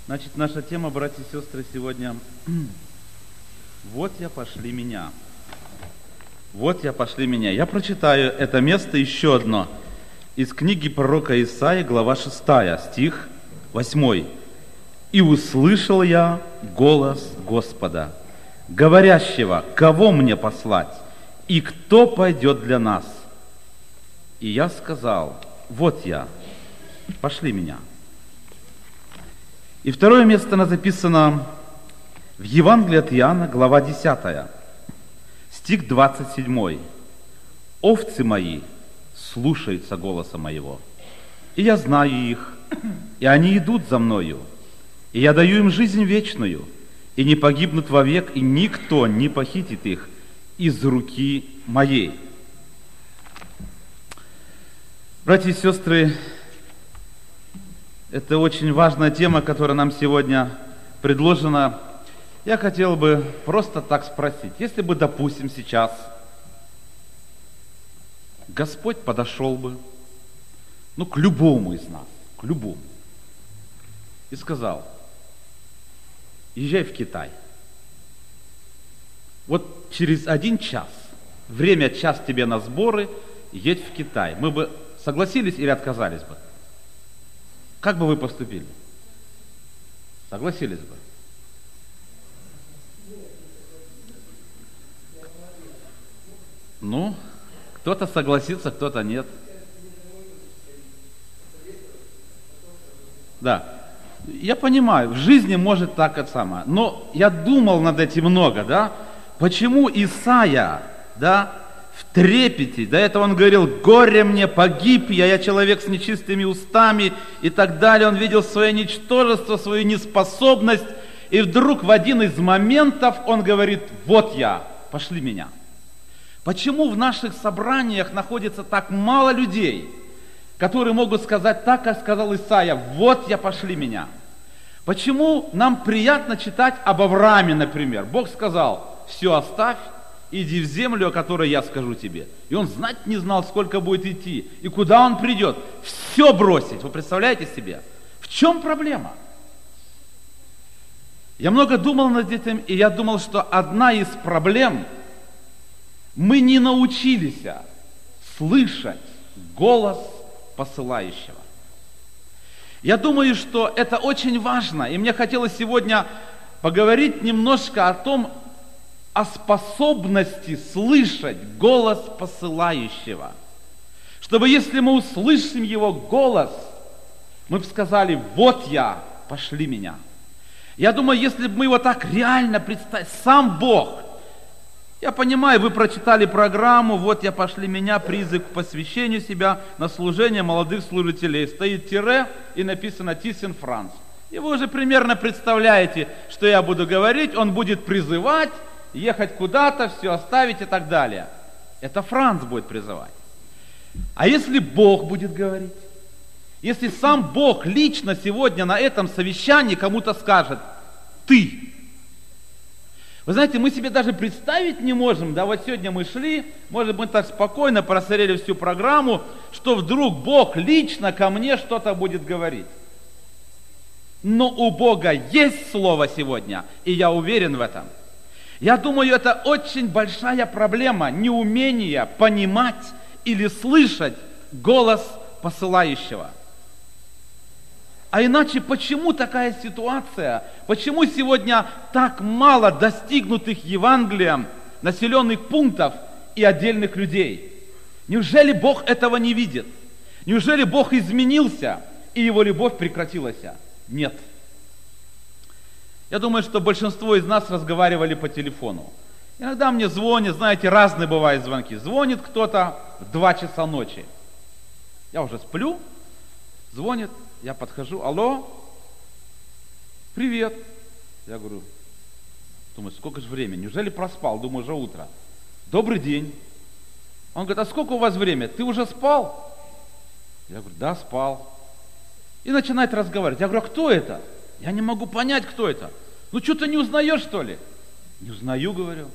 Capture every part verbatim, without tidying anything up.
Значит, наша тема, братья и сестры, сегодня «Вот я, пошли меня». «Вот я, пошли меня». Я прочитаю это место еще одно из книги пророка Исаии, глава шестая, стих восьмой. «И услышал я голос Господа, говорящего, кого мне послать, и кто пойдет для нас? И я сказал, вот я, пошли меня». И второе место записано в Евангелии от Иоанна, глава десятая, стих двадцать семь. «Овцы мои слушаются голоса моего, и я знаю их, и они идут за мною, и я даю им жизнь вечную, и не погибнут вовек, и никто не похитит их из руки моей». Братья и сестры, это очень важная тема, которая нам сегодня предложена. Я хотел бы просто так спросить, если бы, допустим, сейчас Господь подошел бы, ну, к любому из нас, к любому, и сказал, езжай в Китай. Вот через один час, время час тебе на сборы, едь в Китай. Мы бы согласились или отказались бы? Как бы вы поступили? Согласились бы? Ну, кто-то согласится, кто-то нет. Да. Я понимаю, в жизни может так это самое. Но я думал над этим много, да? Почему Исаия, да, в трепете, до этого он говорил, горе мне, погиб я, я человек с нечистыми устами и так далее. Он видел свое ничтожество, свою неспособность. И вдруг в один из моментов он говорит, вот я, пошли меня. Почему в наших собраниях находится так мало людей, которые могут сказать так, как сказал Исаия, вот я, пошли меня? Почему нам приятно читать об Аврааме, например? Бог сказал, все оставь, иди в землю, о которой я скажу тебе. И он знать не знал, сколько будет идти, и куда он придет. Все бросить, вы представляете себе? В чем проблема? Я много думал над этим, и я думал, что одна из проблем, мы не научились слышать голос посылающего. Я думаю, что это очень важно, и мне хотелось сегодня поговорить немножко о том, о способности слышать голос посылающего. Чтобы если мы услышим его голос, мы бы сказали, вот я, пошли меня. Я думаю, если бы мы его так реально представили, сам Бог. Я понимаю, вы прочитали программу, вот я, пошли меня, призыв к посвящению себя на служение молодых служителей. Стоит тире и написано Тисен Франц. И вы уже примерно представляете, что я буду говорить, он будет призывать, ехать куда-то, все оставить и так далее. Это Франц будет призывать. А если Бог будет говорить? Если сам Бог лично сегодня на этом совещании кому-то скажет, ты. Вы знаете, мы себе даже представить не можем, да, вот сегодня мы шли, может быть, так спокойно просмотрели всю программу, что вдруг Бог лично ко мне что-то будет говорить. Но у Бога есть слово сегодня, и я уверен в этом. Я думаю, это очень большая проблема, неумение понимать или слышать голос посылающего. А иначе, почему такая ситуация? Почему сегодня так мало достигнутых Евангелием населенных пунктов и отдельных людей? Неужели Бог этого не видит? Неужели Бог изменился, и Его любовь прекратилась? Нет. Я думаю, что большинство из нас разговаривали по телефону. Иногда мне звонят, знаете, разные бывают звонки. Звонит кто-то в два часа ночи. Я уже сплю, звонит. Я подхожу, алло, привет. Я говорю, думаю, сколько же времени, неужели проспал? Думаю, уже утро. Добрый день. Он говорит, а сколько у вас время? Ты уже спал? Я говорю, да, спал. И начинает разговаривать. Я говорю, а кто это? Я не могу понять, кто это. Ну, что ты не узнаешь, что ли? Не узнаю, говорю.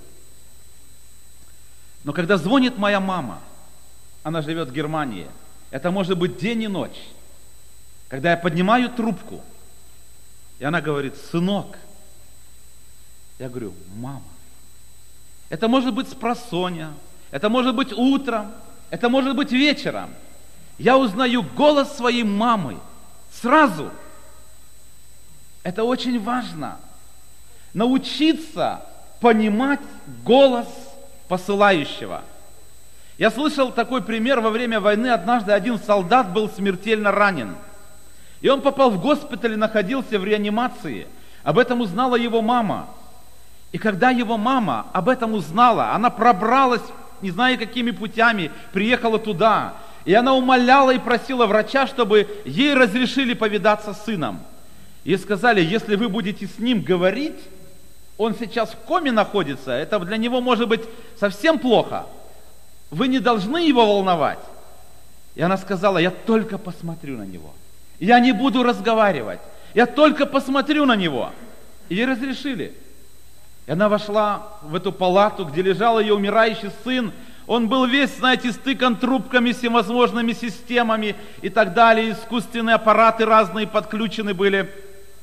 Но когда звонит моя мама, она живет в Германии, это может быть день и ночь. Когда я поднимаю трубку, И она говорит: сынок. Я говорю: мама. Это может быть спросонья, это может быть утром, это может быть вечером. Я узнаю голос своей мамы сразу. Это очень важно. Научиться понимать голос посылающего. Я слышал такой пример: во время войны однажды один солдат был смертельно ранен. И он попал в госпиталь и находился в реанимации. Об этом узнала его мама. И когда его мама об этом узнала, она пробралась, не знаю какими путями, приехала туда. И она умоляла и просила врача, чтобы ей разрешили повидаться с сыном. И сказали: если вы будете с ним говорить, он сейчас в коме находится, это для него может быть совсем плохо. Вы не должны его волновать. И она сказала: я только посмотрю на него. Я не буду разговаривать. Я только посмотрю на него. И ей разрешили. И она вошла в эту палату, где лежал ее умирающий сын. Он был весь, знаете, стыкан трубками, всевозможными системами и так далее. Искусственные аппараты разные подключены были.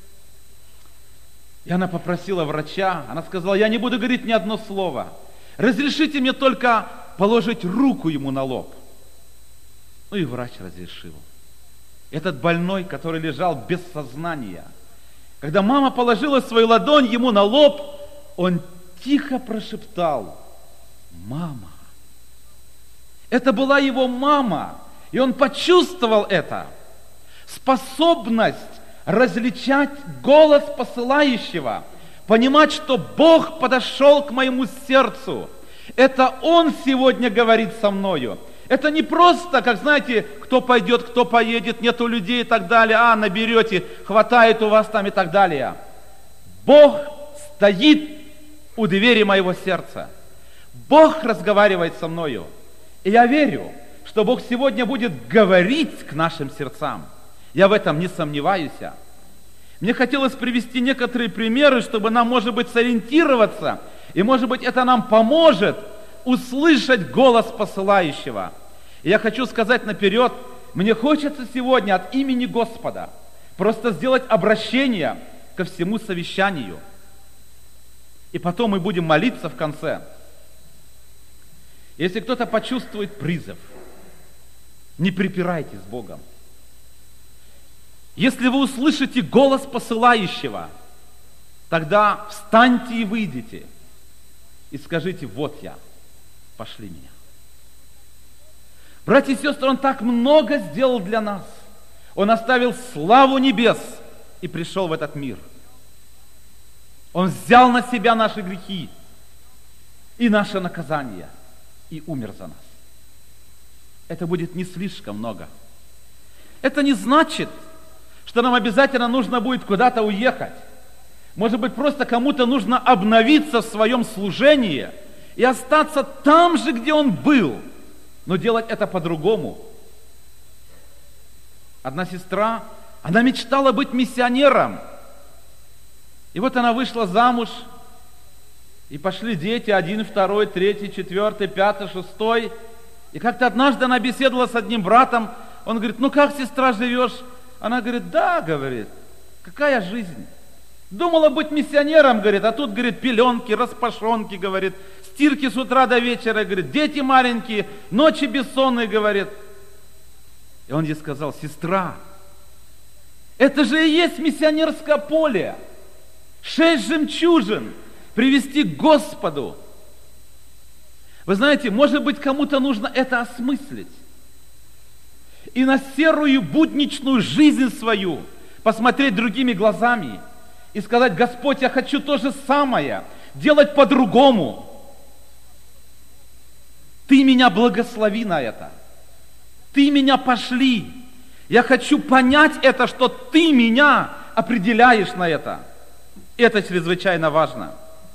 И она попросила врача, она сказала: я не буду говорить ни одно слово. Разрешите мне только положить руку ему на лоб. Ну и врач разрешил. Этот больной, который лежал без сознания, когда мама положила свою ладонь ему на лоб, он тихо прошептал: мама. Это была его мама, и он почувствовал это. Способность различать голос посылающего, понимать, что Бог подошел к моему сердцу. Это Он сегодня говорит со мною. Это не просто, как, знаете, кто пойдет, кто поедет, нету людей и так далее, а, наберете, хватает у вас там и так далее. Бог стоит у двери моего сердца. Бог разговаривает со мною. И я верю, что Бог сегодня будет говорить к нашим сердцам. Я в этом не сомневаюсь. Мне хотелось привести некоторые примеры, чтобы нам, может быть, сориентироваться, и, может быть, это нам поможет услышать голос посылающего. И я хочу сказать наперед, мне хочется сегодня от имени Господа просто сделать обращение ко всему совещанию. И потом мы будем молиться в конце. Если кто-то почувствует призыв, не припирайте с Богом. Если вы услышите голос посылающего, тогда встаньте и выйдите и скажите: вот я, пошли меня. Братья и сестры, Он так много сделал для нас. Он оставил славу небес и пришел в этот мир. Он взял на себя наши грехи и наше наказание и умер за нас. Это будет не слишком много. Это не значит, что нам обязательно нужно будет куда-то уехать. Может быть, просто кому-то нужно обновиться в своем служении и остаться там же, где он был, но делать это по-другому. Одна сестра, она мечтала быть миссионером. И вот она вышла замуж, и пошли дети, один, второй, третий, четвертый, пятый, шестой. И как-то однажды она беседовала с одним братом, он говорит: ну как, сестра, живешь? Она говорит: да, говорит, какая жизнь? Думала быть миссионером, говорит, а тут, говорит, пеленки, распашонки, говорит, стирки с утра до вечера, говорит, дети маленькие, ночи бессонные, говорит. И он ей сказал: сестра, это же и есть миссионерское поле. Шесть жемчужин привести к Господу. Вы знаете, может быть, кому-то нужно это осмыслить. И на серую будничную жизнь свою посмотреть другими глазами и сказать: Господь, я хочу то же самое, делать по-другому. Ты меня благослови на это. Ты меня пошли. Я хочу понять это, что Ты меня определяешь на это. Это чрезвычайно важно.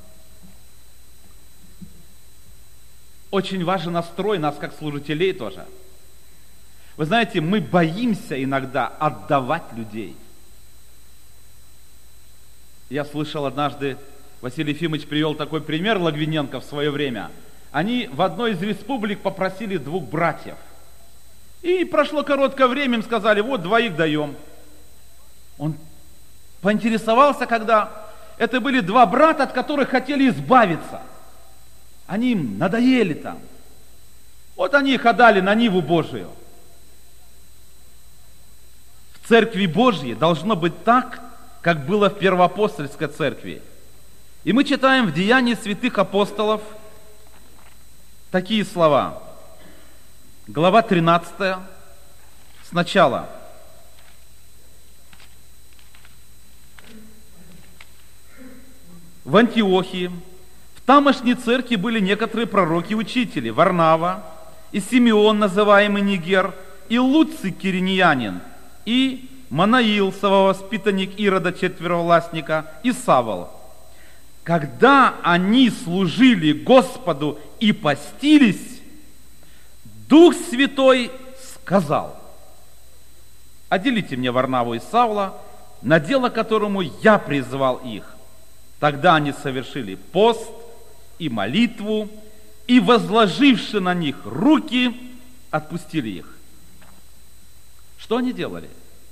Очень важен настрой нас, как служителей тоже. Вы знаете, мы боимся иногда отдавать людей. Я слышал однажды, Василий Ефимович привел такой пример, Логвиненко, в свое время. Они в одной из республик попросили двух братьев. И прошло короткое время, им сказали: вот, двоих даем. Он поинтересовался, когда это были два брата, от которых хотели избавиться. Они им надоели там. Вот они их отдали на ниву Божию. В Церкви Божьей должно быть так, как было в Первоапостольской церкви. И мы читаем в Деянии святых апостолов такие слова. Глава тринадцатая, сначала. В Антиохии, в тамошней церкви были некоторые пророки-учители, Варнава, и Симеон, называемый Нигер, и Луций Кириньянин, и Манаил, совоспитанник Ирода четверовластника, и Савол. Когда они служили Господу и постились, Дух Святой сказал: отделите мне Варнаву и Савла, на дело которому я призвал их. Тогда они совершили пост и молитву, и, возложивши на них руки, отпустили их. Что они делали?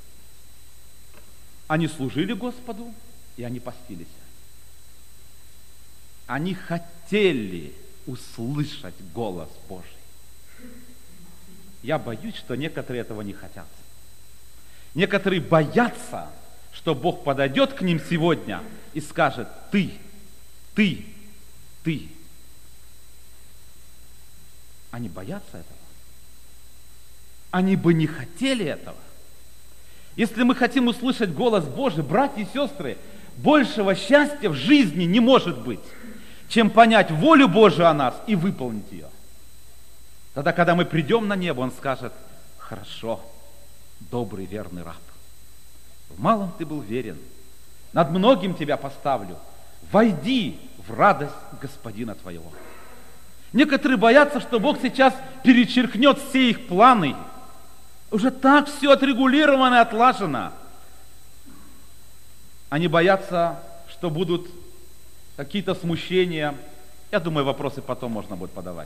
Они служили Господу, и они постились. Они хотели услышать голос Божий. Я боюсь, что некоторые этого не хотят. Некоторые боятся, что Бог подойдет к ним сегодня и скажет: ты, ты, ты. Они боятся этого. Они бы не хотели этого. Если мы хотим услышать голос Божий, братья и сестры, большего счастья в жизни не может быть, чем понять волю Божию о нас и выполнить ее. Тогда, когда мы придем на небо, Он скажет: хорошо, добрый, верный раб. В малом ты был верен, над многим тебя поставлю. Войди в радость Господина твоего. Некоторые боятся, что Бог сейчас перечеркнет все их планы. Уже так все отрегулировано и отлажено. Они боятся, что будут какие-то смущения. Я думаю, вопросы потом можно будет подавать.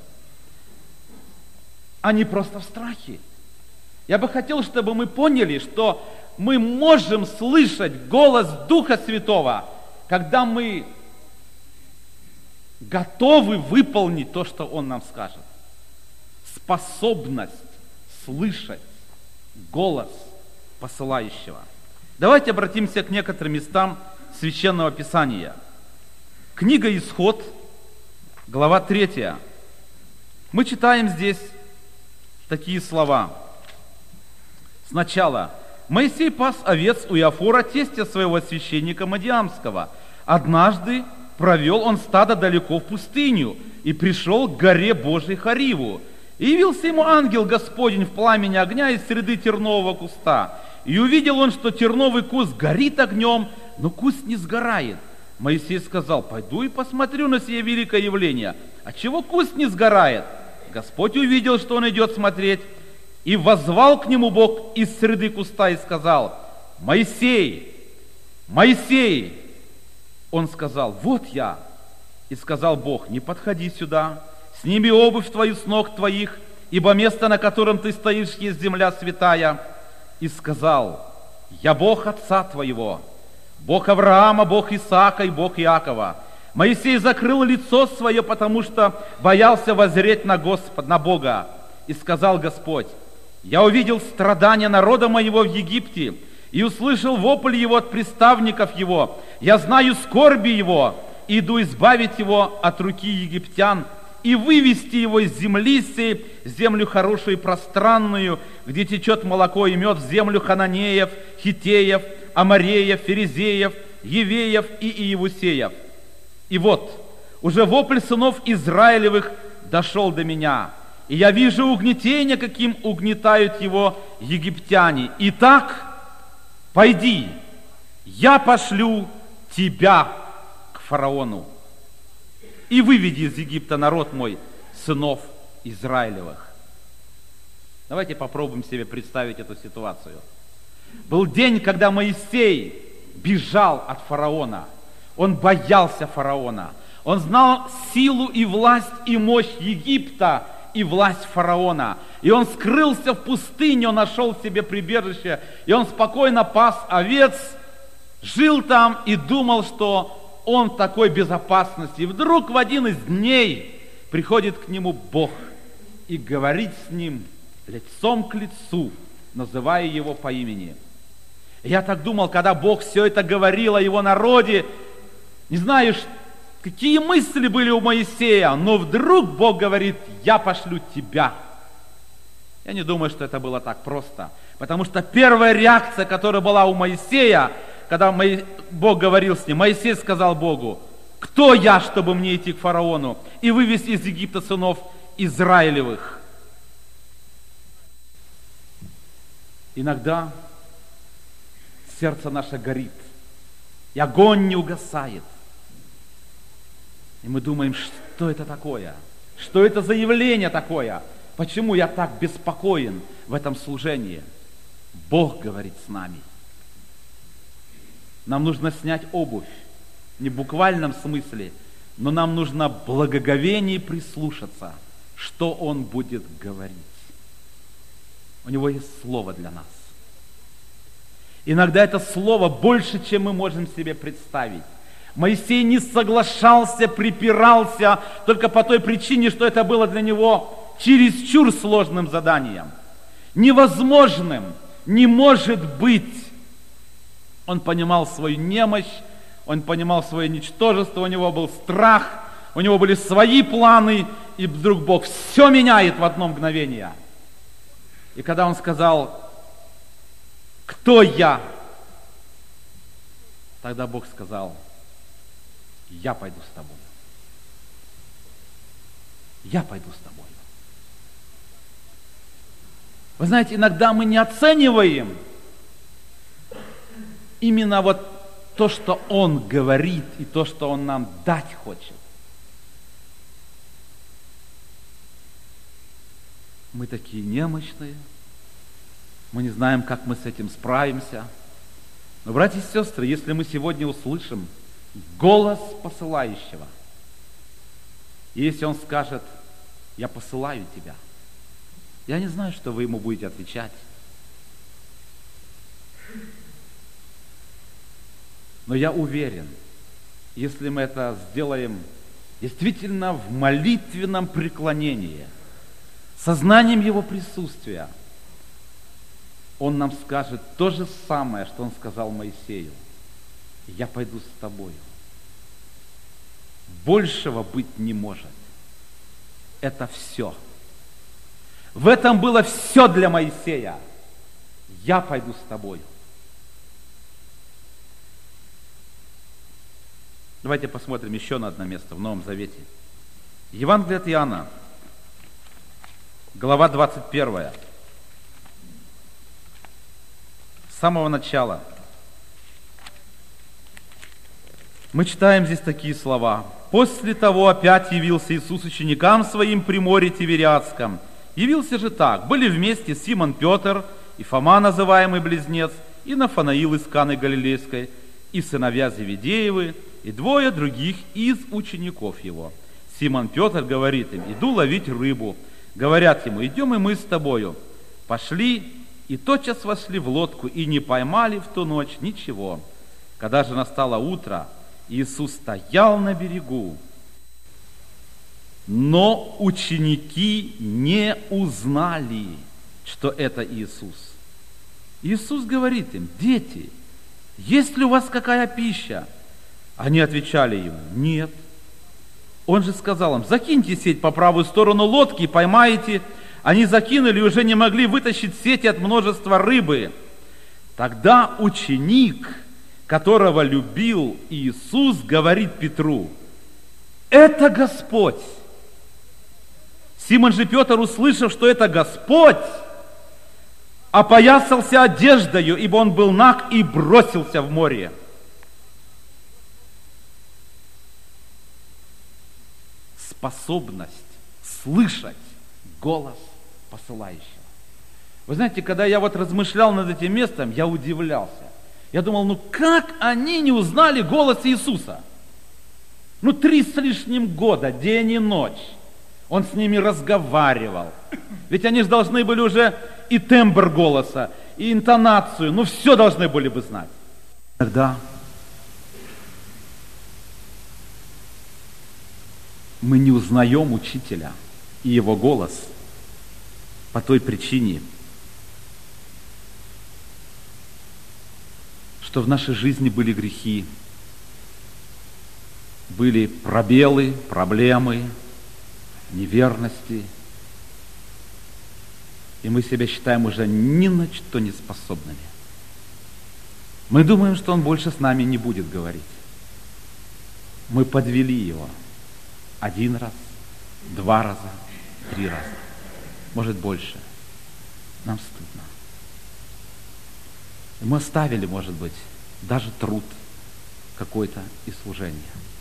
Они просто в страхе. Я бы хотел, чтобы мы поняли, что мы можем слышать голос Духа Святого, когда мы готовы выполнить то, что Он нам скажет. Способность слышать голос посылающего. Давайте обратимся к некоторым местам Священного Писания. Книга Исход, глава третья. Мы читаем здесь такие слова. Сначала: Моисей пас овец у Иофора, тестя своего священника Мадиамского. Однажды провел он стадо далеко в пустыню и пришел к горе Божией Хариву. И явился ему ангел Господень в пламени огня из среды тернового куста. И увидел он, что терновый куст горит огнем, но куст не сгорает. Моисей сказал: пойду и посмотрю на сие великое явление. А чего куст не сгорает? Господь увидел, что он идет смотреть, и воззвал к нему Бог из среды куста и сказал: Моисей, Моисей! Он сказал: вот я. И сказал Бог: не подходи сюда, сними обувь твою с ног твоих, ибо место, на котором ты стоишь, есть земля святая. И сказал: я Бог отца твоего, Бог Авраама, Бог Исаака и Бог Иакова. Моисей закрыл лицо свое, потому что боялся воззреть на Господа, на Бога. И сказал Господь: я увидел страдания народа моего в Египте, и услышал вопль его от приставников его. Я знаю скорби его, и иду избавить его от руки египтян, и вывести его из земли сей, землю хорошую и пространную, где течет молоко и мед, в землю хананеев, хитеев, амореев, ферезеев, евеев и иевусеев. И вот, уже вопль сынов Израилевых дошел до меня, и я вижу угнетение, каким угнетают его египтяне. Итак, пойди, я пошлю тебя к фараону, и выведи из Египта народ мой, сынов Израилевых. Давайте попробуем себе представить эту ситуацию. Был день, когда Моисей бежал от фараона. Он боялся фараона. Он знал силу и власть и мощь Египта и власть фараона. И он скрылся в пустыне, он нашел себе прибежище, и он спокойно пас овец, жил там и думал, что он в такой безопасности. И вдруг в один из дней приходит к нему Бог и говорит с ним лицом к лицу, называя его по имени. Я так думал, когда Бог все это говорил о его народе, не знаю, какие мысли были у Моисея, но вдруг Бог говорит: я пошлю тебя. Я не думаю, что это было так просто, потому что первая реакция, которая была у Моисея, когда Бог говорил с ним, Моисей сказал Богу: кто я, чтобы мне идти к фараону и вывести из Египта сынов Израилевых? Иногда сердце наше горит, и огонь не угасает. И мы думаем, что это такое? Что это за явление такое? Почему я так беспокоен в этом служении? Бог говорит с нами. Нам нужно снять обувь, не в буквальном смысле, но нам нужно благоговение прислушаться, что Он будет говорить. У Него есть слово для нас. Иногда это слово больше, чем мы можем себе представить. Моисей не соглашался, припирался только по той причине, что это было для него чересчур сложным заданием. Невозможным, не может быть. Он понимал свою немощь, он понимал свое ничтожество, у него был страх, у него были свои планы, и вдруг Бог все меняет в одно мгновение. И когда он сказал: кто я? Тогда Бог сказал: я пойду с тобой. Я пойду с тобой. Вы знаете, иногда мы не оцениваем именно вот то, что Он говорит, и то, что Он нам дать хочет. Мы такие немощные, мы не знаем, как мы с этим справимся. Но, братья и сестры, если мы сегодня услышим голос посылающего, и если Он скажет: я посылаю тебя, я не знаю, что вы Ему будете отвечать. Но я уверен, если мы это сделаем действительно в молитвенном преклонении, сознанием Его присутствия, Он нам скажет то же самое, что Он сказал Моисею: я пойду с тобою. Большего быть не может. Это все. В этом было все для Моисея. Я пойду с тобою. Давайте посмотрим еще на одно место в Новом Завете. Евангелие от Иоанна, глава двадцать первая. С самого начала. Мы читаем здесь такие слова. «После того опять явился Иисус ученикам Своим при море Тивериадском. Явился же так. Были вместе Симон Петр, и Фома, называемый Близнец, и Нафанаил из Каны Галилейской, и сыновья Зеведеевы, и двое других из учеников Его. Симон Петр говорит им: иду ловить рыбу. Говорят ему: идем и мы с тобою. Пошли, и тотчас вошли в лодку, и не поймали в ту ночь ничего. Когда же настало утро, Иисус стоял на берегу, но ученики не узнали, что это Иисус. Иисус говорит им: дети, есть ли у вас какая пища? Они отвечали ему: нет. Он же сказал им: закиньте сеть по правую сторону лодки и поймаете. Они закинули и уже не могли вытащить сети от множества рыбы. Тогда ученик, которого любил Иисус, говорит Петру: это Господь. Симон же Петр, услышав, что это Господь, опоясался одеждою, ибо он был наг, и бросился в море. Способность слышать голос посылающего. Вы знаете, когда я вот размышлял над этим местом, я удивлялся. Я думал: ну как они не узнали голос Иисуса? Ну три с лишним года, день и ночь, Он с ними разговаривал. Ведь они же должны были уже и тембр голоса, и интонацию, ну все должны были бы знать. Иногда мы не узнаем Учителя и Его голос по той причине, что в нашей жизни были грехи, были пробелы, проблемы, неверности, и мы себя считаем уже ни на что не способными. Мы думаем, что Он больше с нами не будет говорить. Мы подвели Его один раз, два раза, три раза, может больше. Нам стыдно. И мы оставили, может быть, даже труд какой-то и служение.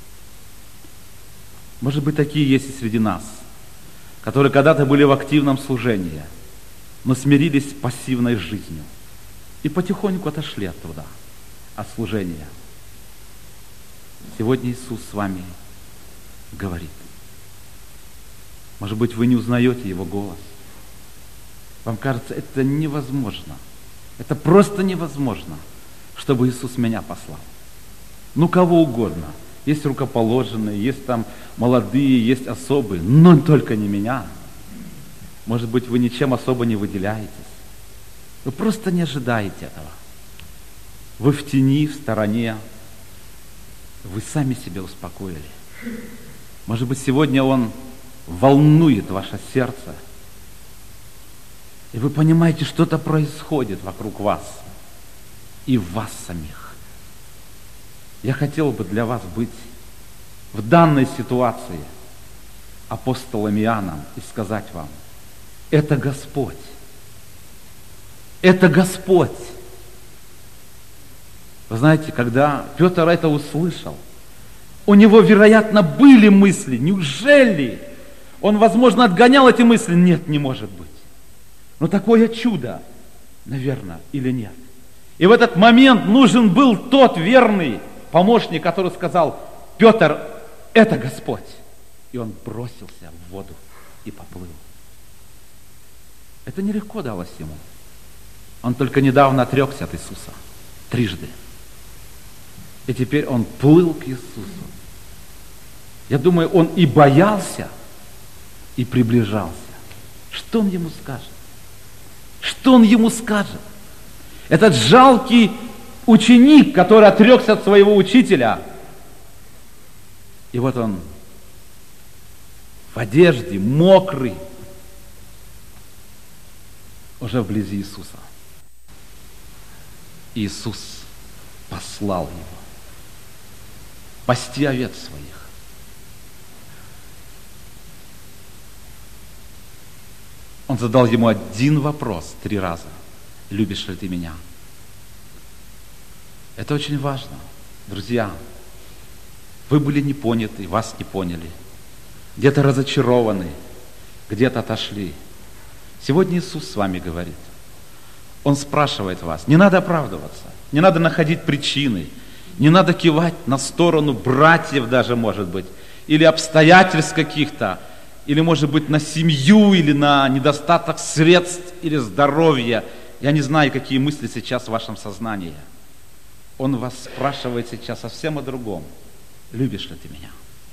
Может быть, такие есть и среди нас, которые когда-то были в активном служении, но смирились с пассивной жизнью и потихоньку отошли от труда, от служения. Сегодня Иисус с вами говорит. Может быть, вы не узнаете Его голос. Вам кажется, это невозможно. Это просто невозможно, чтобы Иисус меня послал. Ну, кого угодно. Есть рукоположенные, есть там молодые, есть особые, но только не меня. Может быть, вы ничем особо не выделяетесь. Вы просто не ожидаете этого. Вы в тени, в стороне. Вы сами себя успокоили. Может быть, сегодня Он волнует ваше сердце. И вы понимаете, что-то происходит вокруг вас и в вас самих. Я хотел бы для вас быть в данной ситуации апостолом Иоанном и сказать вам: это Господь. Это Господь. Вы знаете, когда Петр это услышал, у него, вероятно, были мысли. Неужели он, возможно, отгонял эти мысли? Нет, не может быть. Но такое чудо, наверное, или нет. И в этот момент нужен был тот верный помощник, который сказал: Петр, это Господь. И он бросился в воду и поплыл. Это нелегко далось ему. Он только недавно отрекся от Иисуса. Трижды. И теперь он плыл к Иисусу. Я думаю, он и боялся, и приближался. Что он ему скажет? Что он ему скажет? Этот жалкий ученик, который отрекся от своего учителя. И вот он в одежде, мокрый, уже вблизи Иисуса. Иисус послал его пасти овец своих. Он задал ему один вопрос три раза: любишь ли ты меня? Это очень важно, друзья. Вы были не поняты, вас не поняли, где-то разочарованы, где-то отошли. Сегодня Иисус с вами говорит. Он спрашивает вас. Не надо оправдываться, не надо находить причины, не надо кивать на сторону братьев даже, может быть, или обстоятельств каких-то, или, может быть, на семью, или на недостаток средств, или здоровья. Я не знаю, какие мысли сейчас в вашем сознании. Он вас спрашивает сейчас совсем о другом. Любишь ли ты меня?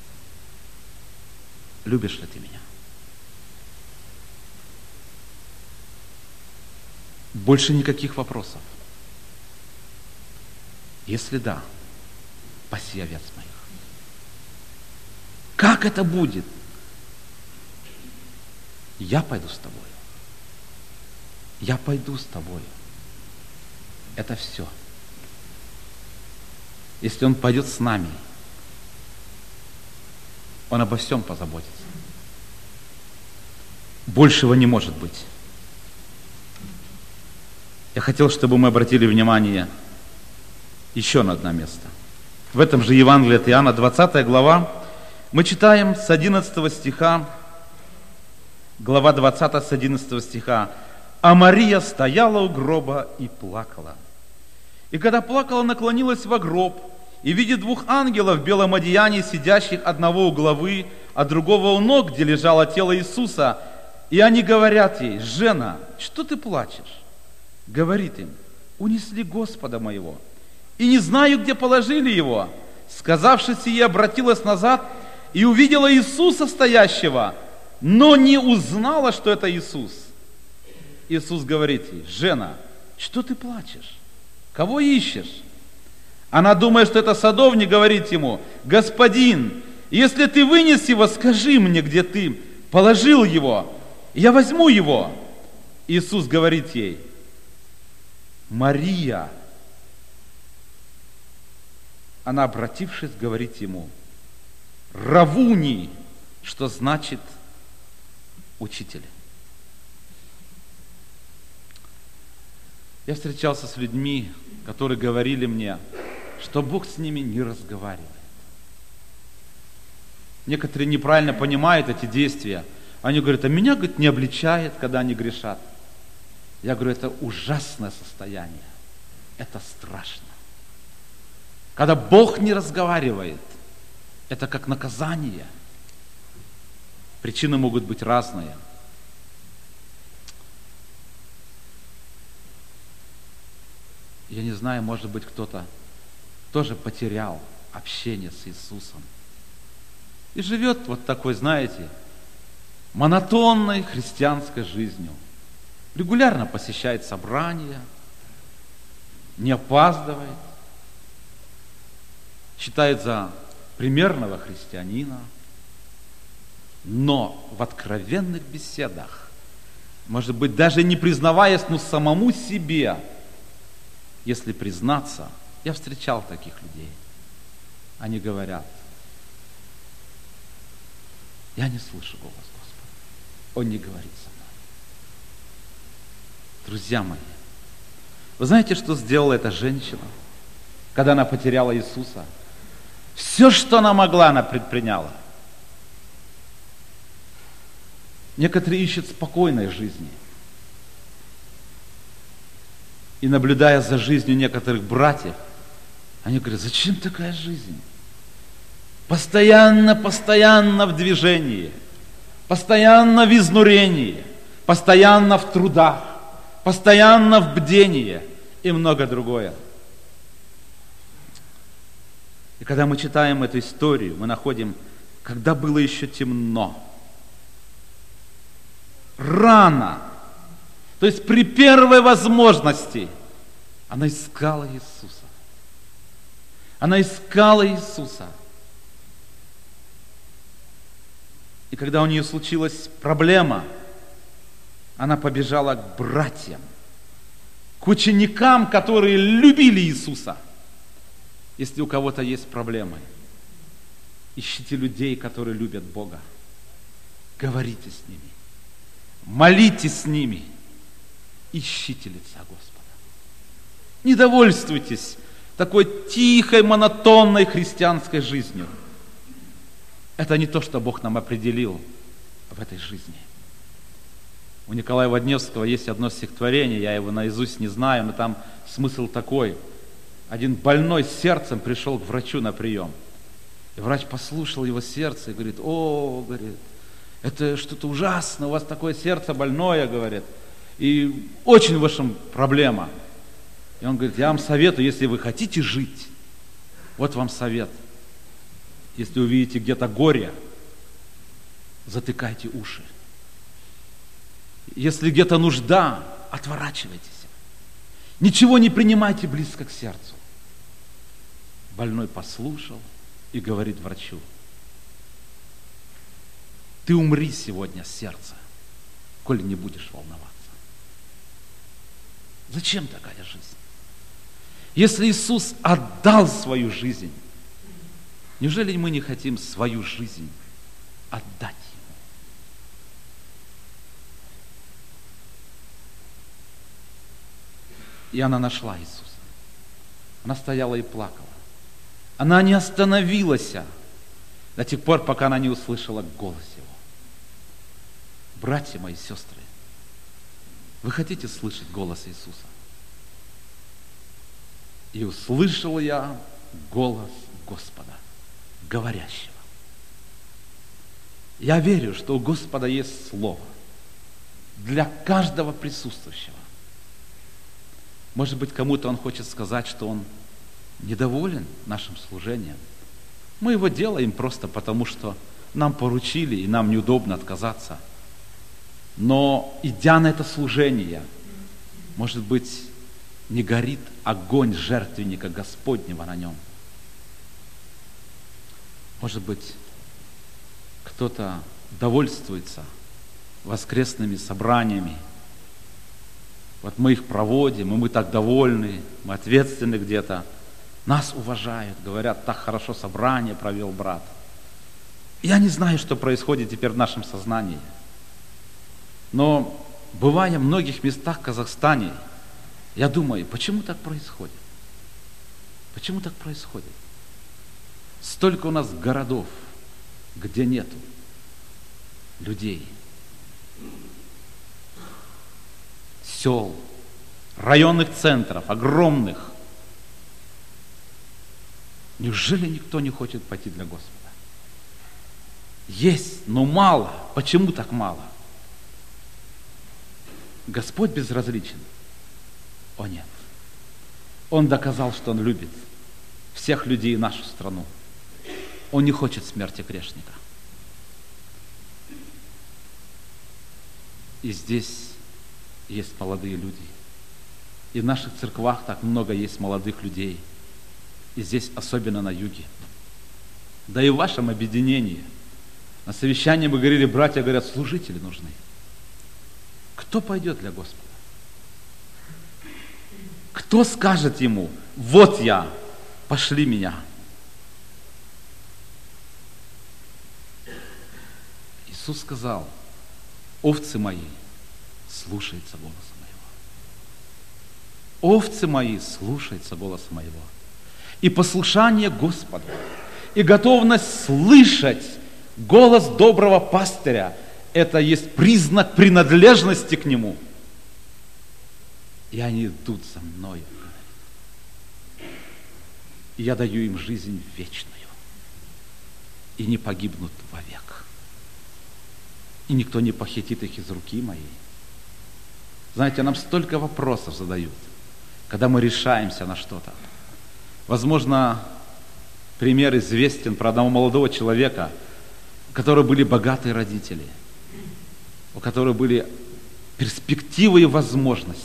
Любишь ли ты меня? Больше никаких вопросов. Если да, паси овец моих. Как это будет? Я пойду с тобой. Я пойду с тобой. Это все. Если Он пойдет с нами, Он обо всем позаботится. Большего не может быть. Я хотел, чтобы мы обратили внимание еще на одно место. В этом же Евангелии от Иоанна, двадцатая глава, мы читаем с одиннадцатого стиха, глава двадцатая с одиннадцатого стиха: «А Мария стояла у гроба и плакала. И когда плакала, наклонилась во гроб, и видит двух ангелов в белом одеянии, сидящих одного у главы, а другого у ног, где лежало тело Иисуса. И они говорят ей: жена, что ты плачешь? Говорит им: унесли Господа моего, и не знаю, где положили его. Сказавши сие, обратилась назад и увидела Иисуса стоящего, но не узнала, что это Иисус. Иисус говорит ей: жена, что ты плачешь? Кого ищешь? Она, думая, что это садовник, говорит ему: господин, если ты вынес его, скажи мне, где ты положил его, и я возьму его. Иисус говорит ей: Мария. Она, обратившись, говорит ему: Равуни, что значит учитель. Я встречался с людьми, которые говорили мне, что Бог с ними не разговаривает. Некоторые неправильно понимают эти действия. Они говорят: а меня, говорит, не обличает, когда они грешат. Я говорю: это ужасное состояние. Это страшно. Когда Бог не разговаривает, это как наказание. Причины могут быть разные. Я не знаю, может быть, кто-то тоже потерял общение с Иисусом. И живет вот такой, знаете, монотонной христианской жизнью. Регулярно посещает собрания, не опаздывает, считает за примерного христианина, но в откровенных беседах, может быть, даже не признаваясь, но самому себе, если признаться, я встречал таких людей, они говорят: я не слышу голос Господа, Он не говорит со мной. Друзья мои, вы знаете, что сделала эта женщина, когда она потеряла Иисуса? Все, что она могла, она предприняла. Некоторые ищут спокойной жизни. И наблюдая за жизнью некоторых братьев, они говорят: зачем такая жизнь? Постоянно, постоянно в движении, постоянно в изнурении, постоянно в трудах, постоянно в бдении и много другое. И когда мы читаем эту историю, мы находим, когда было еще темно, рано, то есть при первой возможности, она искала Иисуса. Она искала Иисуса. И когда у нее случилась проблема, она побежала к братьям, к ученикам, которые любили Иисуса. Если у кого-то есть проблемы, ищите людей, которые любят Бога. Говорите с ними. Молитесь с ними. Ищите лица Господа. Не довольствуйтесь такой тихой, монотонной христианской жизнью. Это не то, что Бог нам определил в этой жизни. У Николая Водневского есть одно стихотворение, я его наизусть не знаю, но там смысл такой. Один больной сердцем пришел к врачу на прием. И врач послушал его сердце и говорит: о, говорит, это что-то ужасное, у вас такое сердце больное, говорит, и очень в вашем проблема. И он говорит: я вам советую, если вы хотите жить, вот вам совет. Если увидите где-то горе, затыкайте уши. Если где-то нужда, отворачивайтесь. Ничего не принимайте близко к сердцу. Больной послушал и говорит врачу: ты умри сегодня, сердце, коли не будешь волноваться. Зачем такая жизнь? Если Иисус отдал свою жизнь, неужели мы не хотим свою жизнь отдать Ему? И она нашла Иисуса. Она стояла и плакала. Она не остановилась до тех пор, пока она не услышала голос Его. Братья мои, сестры, вы хотите слышать голос Иисуса? И услышал я голос Господа, говорящего. Я верю, что у Господа есть слово для каждого присутствующего. Может быть, кому-то Он хочет сказать, что Он недоволен нашим служением. Мы его делаем просто потому, что нам поручили, и нам неудобно отказаться. Но, идя на это служение, может быть, не горит огонь жертвенника Господнего на нем. Может быть, кто-то довольствуется воскресными собраниями. Вот мы их проводим, и мы так довольны, мы ответственны где-то. Нас уважают, говорят, так хорошо собрание провел брат. Я не знаю, что происходит теперь в нашем сознании. Но бывая в многих местах в Казахстане, я думаю, почему так происходит? Почему так происходит? Столько у нас городов, где нету людей, сел, районных центров, огромных. Неужели никто не хочет пойти для Господа? Есть, но мало. Почему так мало? Господь безразличен? О нет. Он доказал, что Он любит всех людей и нашу страну. Он не хочет смерти грешника. И здесь есть молодые люди. И в наших церквах так много есть молодых людей. И здесь особенно на юге. Да и в вашем объединении. На совещании мы говорили, братья говорят, служители нужны. Кто пойдет для Господа? Кто скажет ему, вот я, пошли меня? Иисус сказал, овцы мои слушаются голоса моего. Овцы мои слушаются голоса моего. И послушание Господу, и готовность слышать голос доброго пастыря, это есть признак принадлежности к Нему. И они идут за мною. И я даю им жизнь вечную. И не погибнут вовек. И никто не похитит их из руки моей. Знаете, нам столько вопросов задают, когда мы решаемся на что-то. Возможно, пример известен про одного молодого человека, у которого были богатые родители, у которого были перспективы и возможности.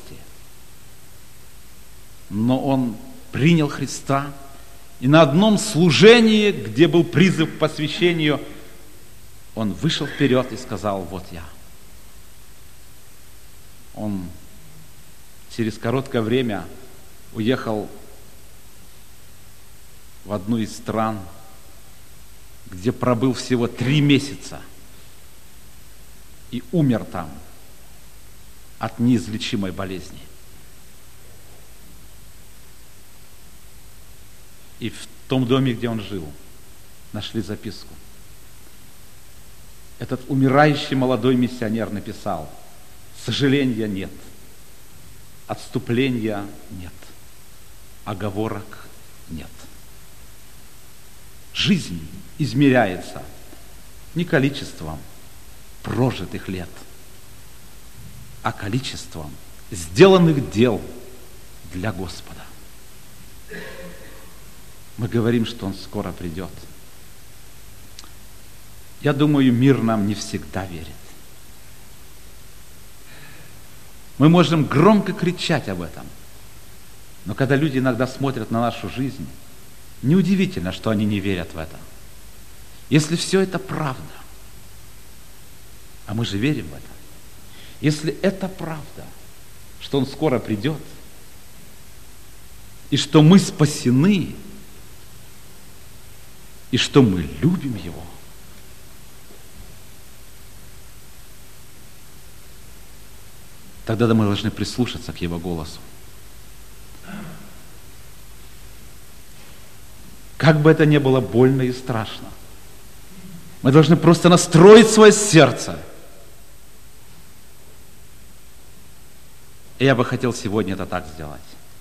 Но он принял Христа, и на одном служении, где был призыв к посвящению, он вышел вперед и сказал, вот я. Он через короткое время уехал в одну из стран, где пробыл всего три месяца и умер там от неизлечимой болезни. И в том доме, где он жил, нашли записку. Этот умирающий молодой миссионер написал: сожаления нет, отступления нет, оговорок нет. Жизнь измеряется не количеством прожитых лет, а количеством сделанных дел для Господа. Мы говорим, что Он скоро придет. Я думаю, мир нам не всегда верит. Мы можем громко кричать об этом, но когда люди иногда смотрят на нашу жизнь, неудивительно, что они не верят в это. Если все это правда, а мы же верим в это, если это правда, что Он скоро придет, и что мы спасены, и что мы любим Его, тогда мы должны прислушаться к Его голосу. Как бы это ни было больно и страшно, мы должны просто настроить свое сердце. И я бы хотел сегодня это так сделать.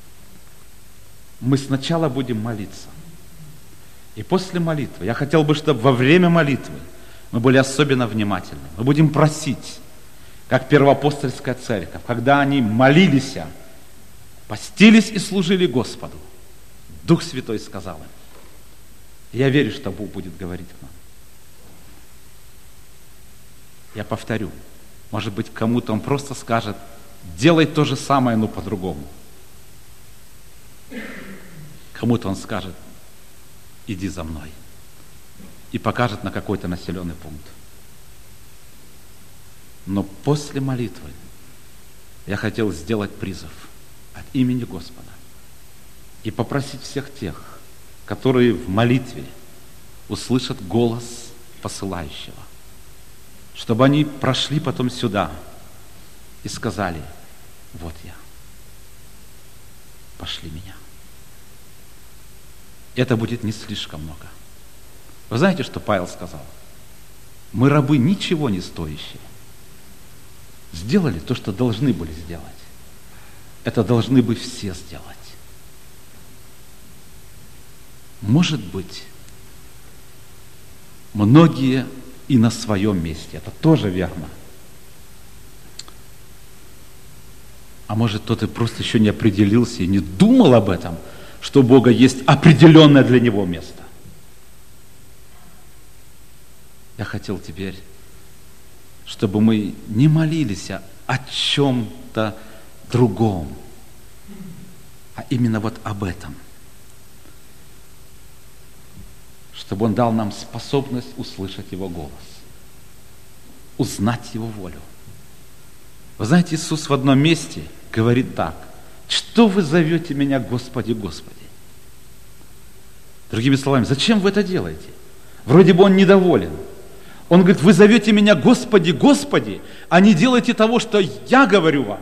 Мы сначала будем молиться. И после молитвы, я хотел бы, чтобы во время молитвы мы были особенно внимательны. Мы будем просить, как первоапостольская церковь, когда они молились, постились и служили Господу, Дух Святой сказал им: Я верю, что Бог будет говорить к нам. Я повторю, может быть, кому-то Он просто скажет: делай то же самое, но по-другому. Кому-то Он скажет: иди за мной. И покажет на какой-то населенный пункт. Но после молитвы я хотел сделать призыв от имени Господа и попросить всех тех, которые в молитве услышат голос посылающего, чтобы они прошли потом сюда и сказали: вот я, пошли меня. Это будет не слишком много. Вы знаете, что Павел сказал? Мы рабы ничего не стоящие. Сделали то, что должны были сделать. Это должны бы все сделать. Может быть, многие и на своем месте. Это тоже верно. А может, кто-то просто еще не определился и не думал об этом, что у Бога есть определенное для него место. Я хотел теперь, чтобы мы не молились о чем-то другом, а именно вот об этом. Чтобы Он дал нам способность услышать Его голос, узнать Его волю. Вы знаете, Иисус в одном месте говорит так: что вы зовете меня, Господи, Господи? Другими словами, зачем вы это делаете? Вроде бы Он недоволен. Он говорит: вы зовете меня, Господи, Господи, а не делайте того, что я говорю вам.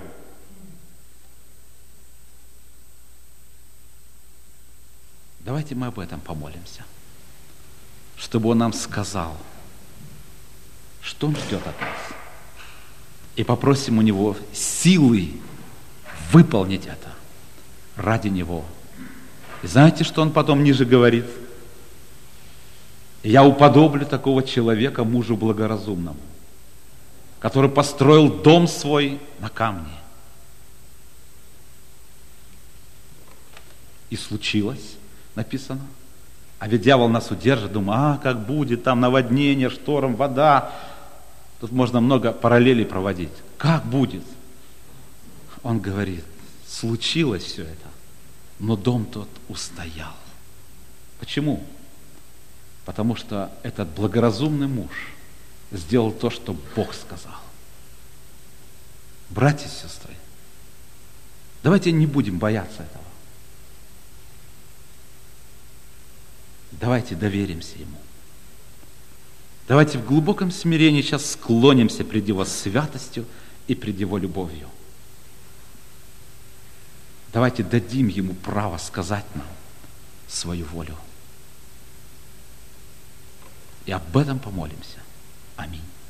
Давайте мы об этом помолимся, чтобы Он нам сказал, что Он ждет от нас. И попросим у Него силы выполнить это ради Него. И знаете, что Он потом ниже говорит? Я уподоблю такого человека мужу благоразумному, который построил дом свой на камне. И случилось, написано. А ведь дьявол нас удержит, думает: а как будет, там наводнение, шторм, вода. Тут можно много параллелей проводить. Как будет? Он говорит: случилось все это, но дом тот устоял. Почему? Потому что этот благоразумный муж сделал то, что Бог сказал. Братья и сестры, давайте не будем бояться этого. Давайте доверимся Ему. Давайте в глубоком смирении сейчас склонимся пред Его святостью и пред Его любовью. Давайте дадим Ему право сказать нам свою волю. И об этом помолимся. Аминь.